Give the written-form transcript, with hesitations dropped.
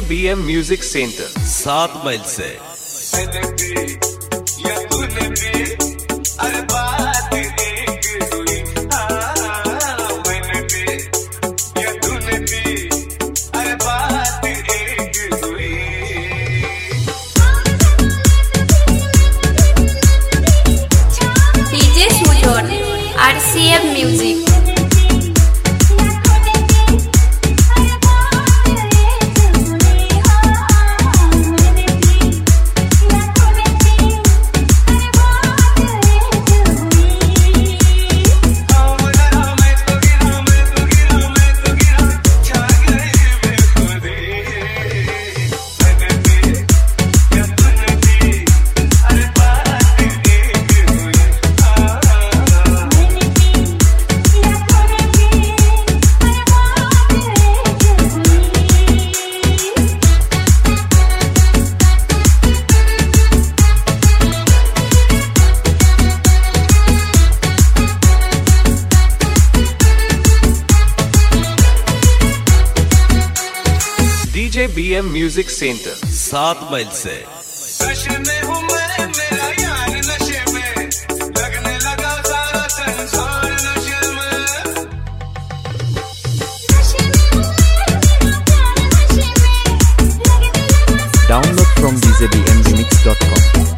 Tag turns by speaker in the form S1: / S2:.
S1: BM music centre
S2: 7 मील से।
S3: RCM music.
S1: DJ BM music centre
S2: 7 मील से।
S4: नशे में हूँ मैं, मेरा यार नशे में, लगने लगा सारा संसार नशे में।
S5: Download from djbmremix.com.